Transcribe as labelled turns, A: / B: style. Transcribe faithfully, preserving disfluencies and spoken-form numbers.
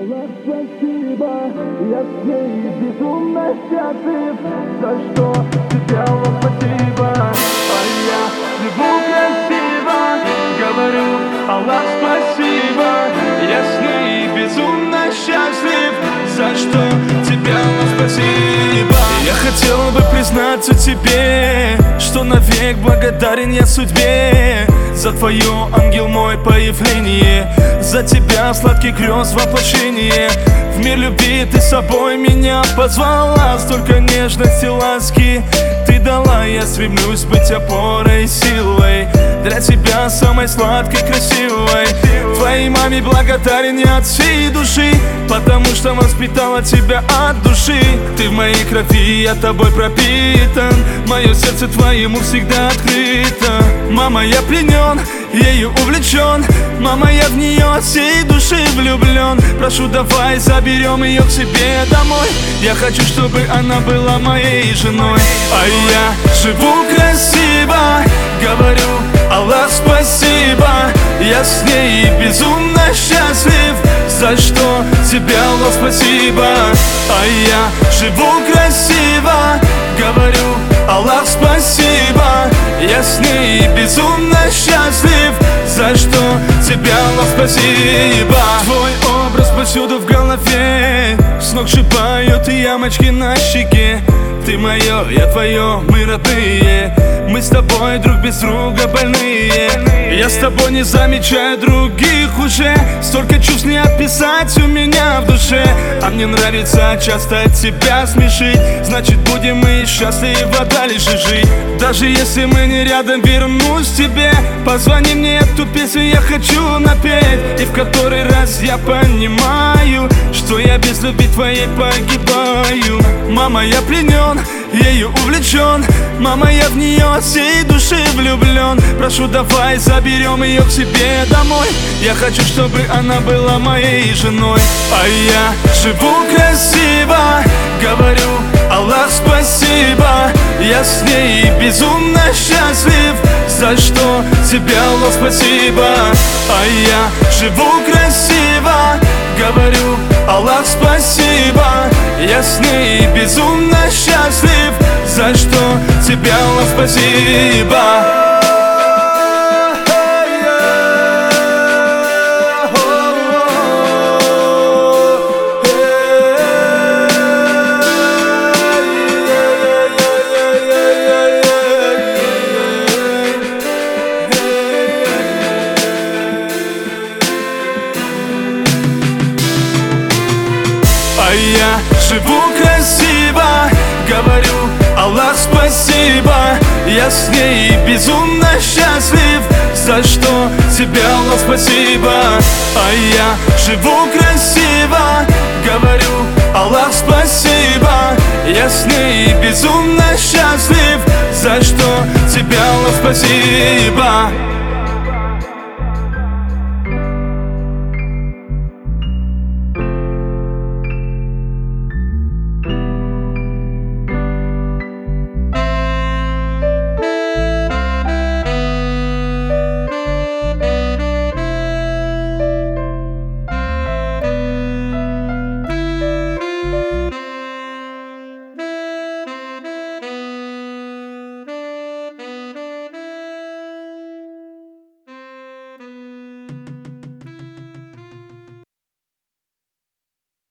A: Аллах, спасибо, я с ней безумно счастлив. За что тебе, Аллах, спасибо, а я живу красиво. Говорю, Аллах, спасибо, я с ней безумно счастлив. За что тебе, Аллах, спасибо.
B: Я хотел бы признаться тебе, что навек благодарен я судьбе за твое, ангел мой, появление, за тебя сладкий грез воплощение. В мир любви ты собой меня позвала, столько нежности, ласки ты дала. Я стремлюсь быть опорой, силой для тебя, самой сладкой, красивой. Твоей маме благодарен я от всей души, потому что воспитала тебя от души. Ты в моей крови, я тобой пропитан, мое сердце твоему всегда открыто. Мама, я пленен, ею увлечен, мама, я в нее от всей души влюблен. Прошу, давай заберем ее к себе домой, я хочу, чтобы она была моей женой. А я живу красиво, говорю, Аллах, спасибо, я с ней безумно счастлив. За что тебе, Аллах, спасибо, а я живу красиво, говорю, Аллах, спасибо, я с ней безумно счастлив. За что тебе, Аллах, спасибо. Твой образ повсюду в голове, с ног шибают ямочки на щеке. Ты мое, я твое, мы родные, мы с тобой друг без друга больные. Я с тобой не замечаю других уже, столько чувств не описать у меня в душе. А мне нравится часто тебя смешить, значит будем мы счастливо дальше жить. Даже если мы не рядом, вернусь к тебе. Позвони мне, эту песню я хочу напеть, и в который раз я понимаю, что я без любви твоей погибаю. Мама, я пленен, ею увлечен, мама, я в нее от всей души влюблен. Прошу, давай заберем ее к себе домой, я хочу, чтобы она была моей женой. А я живу красиво, говорю, Аллах, спасибо, я с ней безумно счастлив. За что тебе, Аллах, спасибо, а я живу красиво, говорю, Аллах, спасибо, я с ней безумно счастлив. За что тебе, Аллах, спасибо. А я живу красиво, говорю, Аллах, спасибо, я с ней безумно счастлив. За что тебе, Аллах, спасибо, а я живу красиво, говорю, Аллах, спасибо, я с ней безумно счастлив. За что тебе, Аллах, спасибо.